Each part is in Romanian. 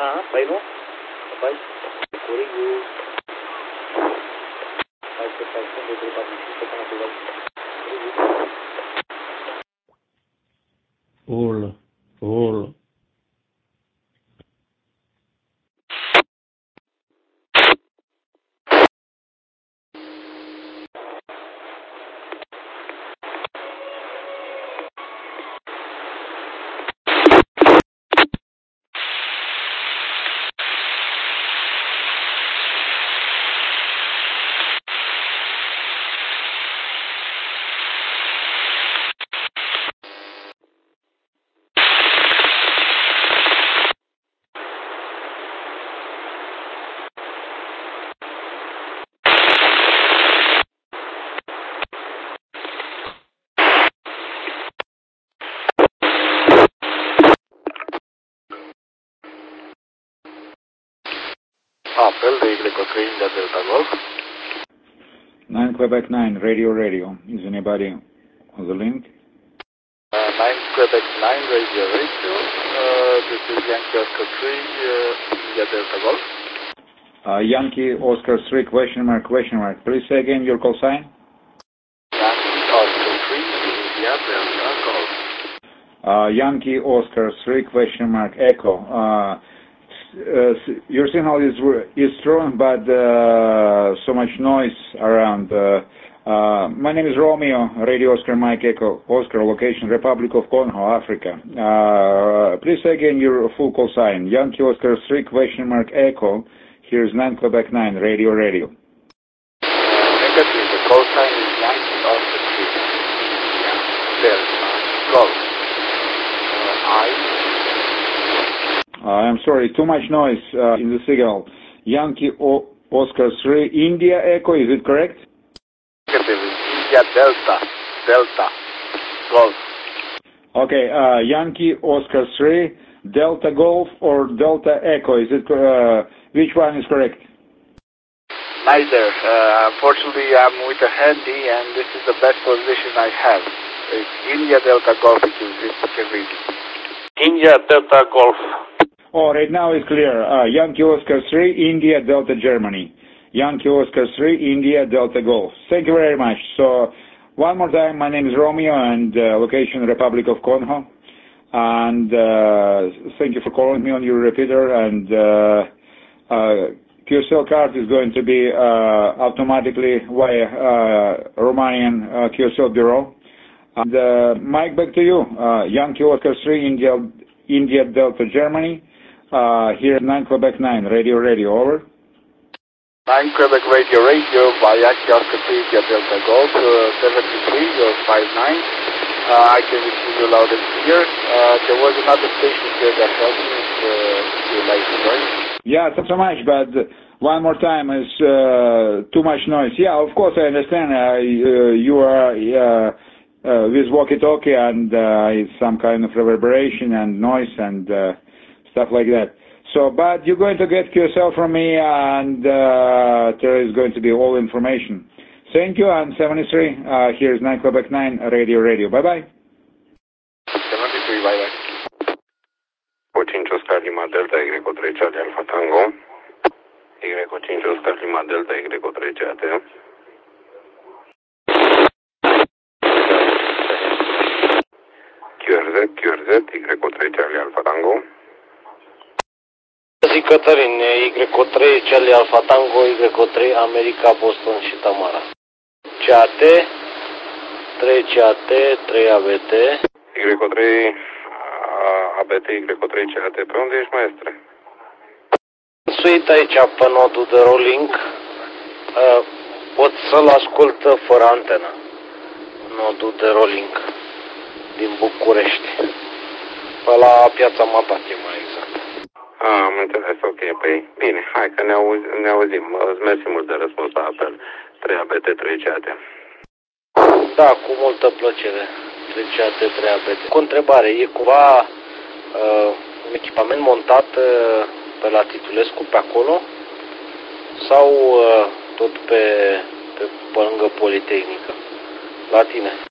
Păi nu? Păi, curigul. Hai să fac cum de trebuie să până pe val. Urlă. Apel de Y3 India Delta Golf. 9 Quebec 9, radio. Is anybody on the link? 9 Quebec 9 radio. This is Yankee Oscar 3 India Delta Golf. Yankee Oscar 3 question mark. Please say again your call sign. Yankee Oscar 3 India Delta Golf. Yankee Oscar 3 question mark echo. Your signal is strong, but so much noise around. My name is Romeo, Radio Oscar Mike Echo Oscar, location Republic of Congo, Africa. Please say again your full call sign. Yankee Oscar 3 question mark echo. Here's 9 Quebec 9, radio. Negative, the call sign is Yankee Oscar 3 India Delta Golf. I'm sorry, too much noise in the signal. Yankee Oscar 3 India Echo, is it correct? Negative, India Delta Golf. Okay, Yankee Oscar 3 Delta Golf or Delta Echo, is it which one is correct? Neither. Unfortunately, I'm with a handy, and this is the best position I have. It's India Delta Golf, if you can read it. India Delta Golf. Oh, right now it's clear. Yankee Oscar 3, India Delta Germany. Yankee Oscar 3, India Delta Golf. Thank you very much. So, one more time, my name is Romeo, and location Republic of Congo. And thank you for calling me on your repeater. And QSL card is going to be automatically via Romanian QSL Bureau. And Mike, back to you. Yankee Oscar 3, India Delta Germany. Here at 9 Quebec 9, radio, over. 9 Quebec radio, by Yankee Oscar 3 India Delta Golf, 7359. I can receive you loud and clear. There was another station here that helped me if you like to join. Yeah, thanks so much, but one more time is too much noise. Yeah, of course I understand. You are with walkie-talkie and it's some kind of reverberation and noise and stuff like that. So, but you're going to get QSL from me, and there is going to be all information. Thank you, and 73, here's 9 Quebec 9, radio. Bye-bye. 73, bye-bye. 5 Oscar Lima Delta, Y3 Charlie Alpha Tango. Y5 Oscar Lima Delta, Y3 Charlie. QRZ, Y3 Charlie Alpha Tango. Zic Cătălin, Y3 Charlie Alpha Tango, Y3 America, Boston și Tamara. CAT, 3 CAT, 3 ABT. Y3 ABT, Y3 CAT. Pe unde ești, maestre? Suit aici pe nodul de rolling. Pot să-l ascult fără antenă. Nodul de rolling din București. Pe la Piața Matache, mai exact. Am înțeles, ok, păi bine, hai că ne auzim. Îți mersi mult de răspuns la apel. 3 ABT, 3 CAT. Da, cu multă plăcere. 3 CAT, 3 ABT. Cu întrebare, e cumva un echipament montat pe la Titulescu, pe acolo? Sau tot pe lângă Politehnică? La tine?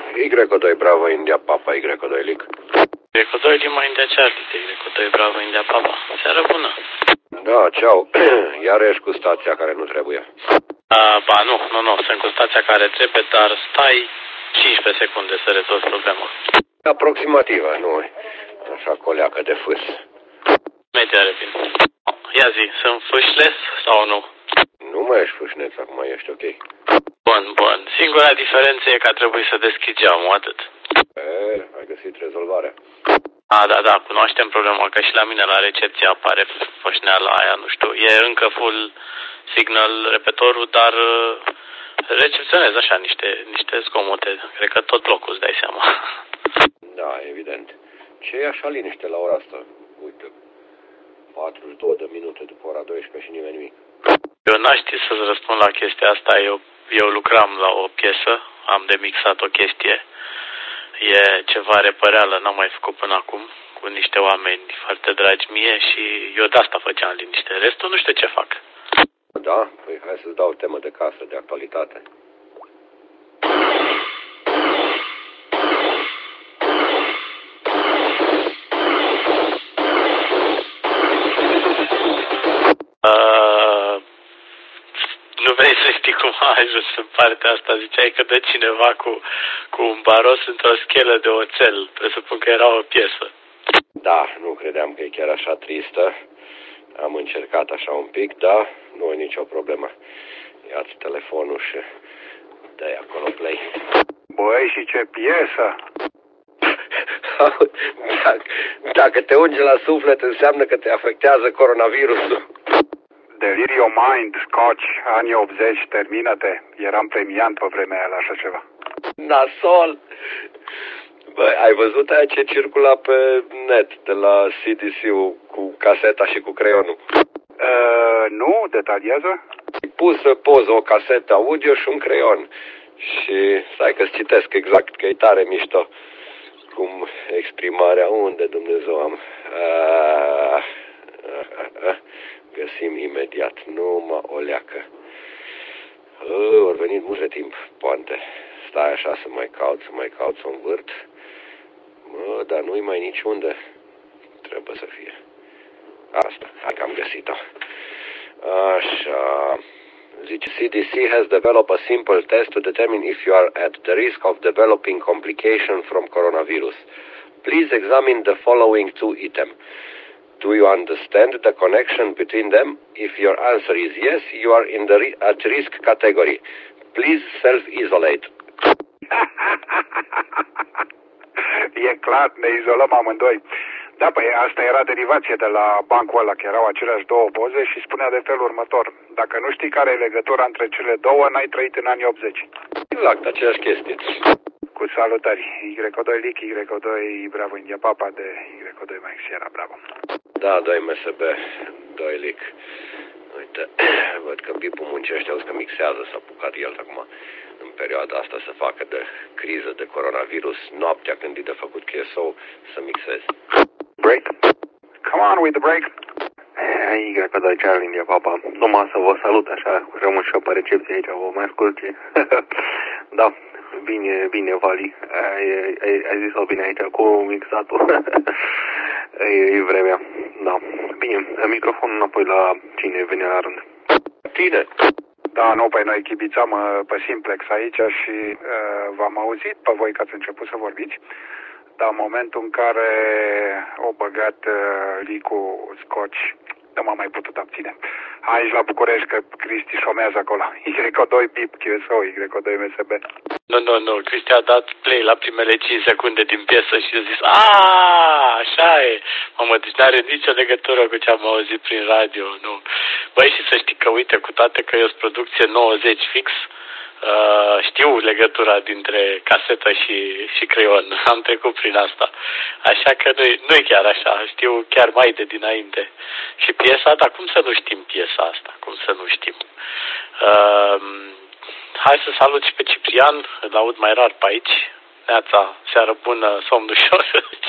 Y2 Bravo India Papa, Y2 Lic. Y2 Lima India Charlie, Y2 Bravo India Papa. Seară bună. Da, ceau. Iar ești cu stația care nu trebuie. Ba nu, sunt cu stația care trebuie, dar stai 15 secunde să rezolvi problema. Aproximativă, nu așa coleacă de fâs. Media repede. Ia zi, sunt fâșles sau nu? Nu mai ești fâșneț, acum ești ok. Bun. Singura diferență e că trebuie să deschizi geamul, atât. Ai găsit rezolvarea. Da, cunoaștem problema, că și la mine la recepție apare fășneala aia, nu știu. E încă full signal repetorul, dar recepționez așa niște zgomote. Cred că tot blocul, îți dai seama. Da, evident. Ce e așa liniște la ora asta? Uite, 42 de minute după ora 12 și nimeni nimic. Eu n-aș ști să-ți răspund la chestia asta. Eu lucram la o piesă, am de mixat o chestie. E ceva repăreală, n-am mai făcut până acum, cu niște oameni foarte dragi mie și eu de asta făceam liniște. Restul nu știu ce fac. Da? Păi hai să-ți dau o temă de casă, de actualitate. Nu vrei să știi cum a ajuns în partea asta? Ziceai că dă cineva cu un baros într-o schelă de oțel. Presupun că era o piesă. Da, nu credeam că e chiar așa tristă. Am încercat așa un pic, da, nu e nicio problemă. Ia-ți telefonul și dă-i acolo play. Băi, și ce piesă! Dacă te ungi la suflet, înseamnă că te afectează coronavirusul. Delirium Mind, Scotch, anii 80, termină-te. Eram premiant pe vremea aia la așa ceva. Nasol! Băi, ai văzut aia ce circula pe net de la CDC-ul cu caseta și cu creionul? Nu, detaliază? Ai pus pe poză o casetă audio și un creion. Și stai că-ți citesc exact, că e tare mișto. Cum exprimarea, unde Dumnezeu am? Găsim imediat, numai o leacă. Au venit mult de timp, poate. Stai așa să mai caut, să învârt. Dar nu-i mai niciunde. Trebuie să fie. Asta, hai că am găsit-o. Așa. Zice, CDC has developed a simple test to determine if you are at the risk of developing complication from coronavirus. Please examine the following two items. Do you understand the connection between them? If your answer is yes, you are in the at risk category. Please self-isolate. E clar, ne izolăm amândoi. Da, păi asta era derivație de la bancul ăla, că erau aceleași două poze și spunea de felul următor. Dacă nu știi care e legătura între cele două, n-ai trăit în anii 80. Exact, aceeași chestie. Cu salutări. Y2 Lic, Y2 Bravo India Papa de Y2 Mike Sierra Bravo. Da, 2 MSB, 2 Lic. Uite, văd că Bipul muncește, auzi că mixează, s-a apucat el acum în perioada asta să facă de criză de coronavirus, noaptea când e de făcut QSO, să mixeze. Break. Come on with the break. Y2 Charlie India Papa. Numai să vă salut așa, rămân și eu pe recepție aici, vă mai ascult. Da, bine, Vali. Ai zis-o bine aici cu mixatul. E vremea. Da. Bine, microfonul înapoi la cine vine la rând. Tine. Da, nu, păi noi chibițam pe Simplex aici și v-am auzit pe voi că ați început să vorbiți, dar în momentul în care o băgat Licu Scotch, nu m-am mai putut abține. Aici la București, că Cristi șomează acolo. Y2 Bip, QSO, Y2 MSB. Nu, Cristi a dat play la primele 5 secunde din piesă și a zis, așa e. Mamă, deci n-are nicio legătură cu ce am auzit prin radio, nu. Băi, și să știi că, uite, cu toate că eu sunt producție 90 fix, știu legătura dintre casetă și creion. Am trecut prin asta. Așa că nu-i chiar așa. Știu chiar mai de dinainte. Și piesa, dar cum să nu știm piesa asta? Cum să nu știm? Hai să salut și pe Ciprian. Îl aud mai rar pe aici. Neața, seară bună, somn ușor.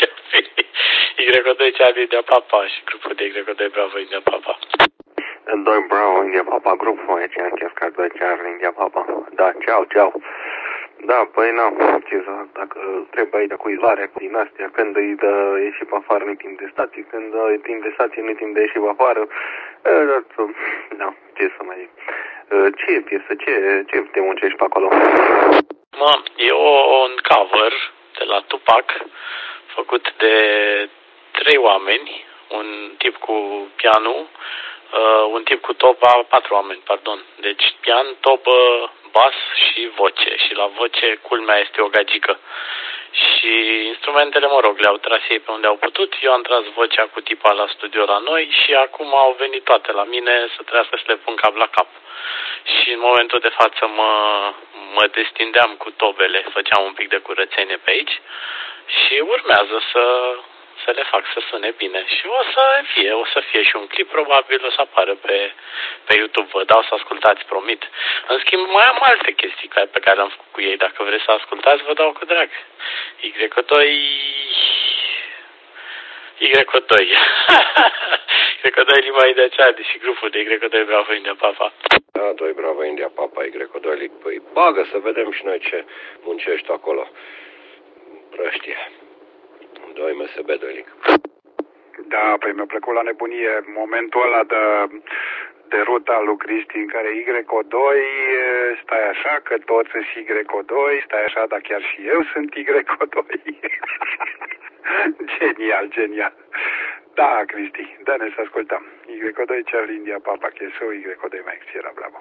Y2 Charlie India Papa și grupul de Y2 Bravo India Papa. 2 Bravo India Papa, grupul aici, chiar 2 Charlie India Papa. Da, ceau. Da, păi nu, ce să fac, dacă trebuie aici cu izolare, din astea, când îi dă ieși pe afară, nu-i timp de stație, când e timp de stație, nu-i timp de ieși pe afară, da, ce să mai zic. Ce e piesă, ce te muncești pe acolo? E un cover de la Tupac, făcut de 3 oameni, un tip cu pianul, un tip cu toba, 4 oameni, pardon. Deci pian, tobă, bas și voce. Și la voce, culmea, este o gagică. Și instrumentele, mă rog, le-au tras ei pe unde au putut. Eu am tras vocea cu tipa la studio la noi și acum au venit toate la mine să trească să le pun cap la cap. Și în momentul de față mă destindeam cu tobele, făceam un pic de curățenie pe aici și urmează să le fac să sune bine. Și o să fie și un clip, probabil o să apară pe YouTube. Vă dau să ascultați, promit. În schimb, mai am alte chestii pe care le-am făcut cu ei. Dacă vreți să ascultați, vă dau cu drag. Y2 Y2 Lima India Charlie și grupul de Y2 Bravo India Papa. Da, 2 Bravo India Papa, Y2 păi bagă să vedem și noi ce muncești acolo. Prăștie. 2 MSB 2 Da, păi mi-a plăcut la nebunie momentul ăla de ruta lui Cristi în care Y2 stai așa, că toți sunt Y2, stai așa, dar chiar și eu sunt Y2. Genial. Da, Cristi, dă-ne să ascultăm. Y2 Charlie India Papa, che so Y2 Mike Sierra Bravo.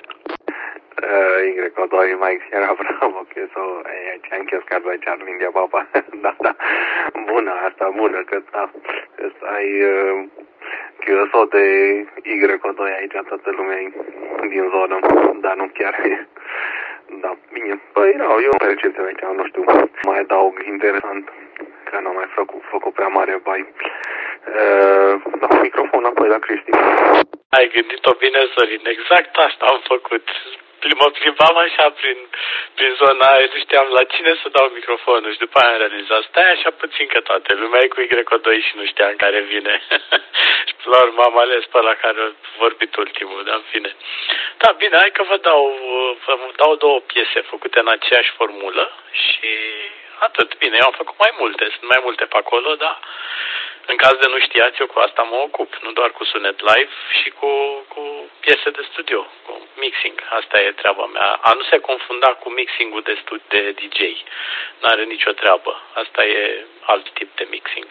Y2 Mike Sierra Bravo, che so aici anche Oscar 2 Charlie India Papa. Da. Bună, că da. Ai că so de Y2 aici toată lumea din zonă, dar nu chiar. Da, bine. Păi, eu percepție aici, nu știu, mai adaug interesant, că n-am mai făcut prea mare bai. Da, microfon apoi la Cristi. Ai gândit-o bine, Sorin, exact asta am făcut. Mă plimbam așa prin zona aia, nu știam la cine să dau microfonul și după aia am realizat, stai așa puțin că toată lumea e cu Y2 și nu știam care vine. Și până la urmă am ales pe ăla care a vorbit ultimul, dar în fine. Da, bine, hai că vă dau 2 piese făcute în aceeași formulă și atât. Bine, eu am făcut mai multe, sunt mai multe pe acolo, dar în caz de nu știați, eu cu asta mă ocup, nu doar cu sunet live și cu piese de studio, cu mixing. Asta e treaba mea. A nu se confunda cu mixing-ul de DJ. N-are nicio treabă. Asta e alt tip de mixing.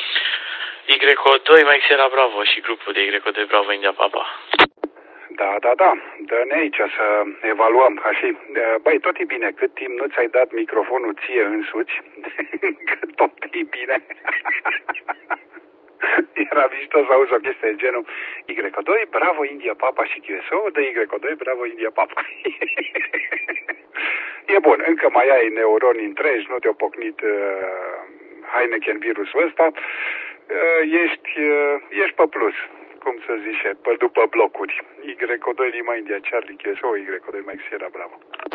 Y2 Mike Sierra Bravo și grupul de Y2 Bravo India Papa. Da. Dă-ne aici să evaluăm. Așa. Băi, tot e bine. Cât timp nu ți-ai dat microfonul ție însuți, că tot e bine. Era mișto să auzi o chestie de genul Y2, Bravo India Papa și QSO de Y2, Bravo India Papa. E bun, încă mai ai neuroni întregi, nu te-a pocnit Heineken virusul ăsta, ești pe plus, cum să zice, pe după blocuri. Y2 Lima India Charlie QSO, Y2 Mike Sierra Bravo.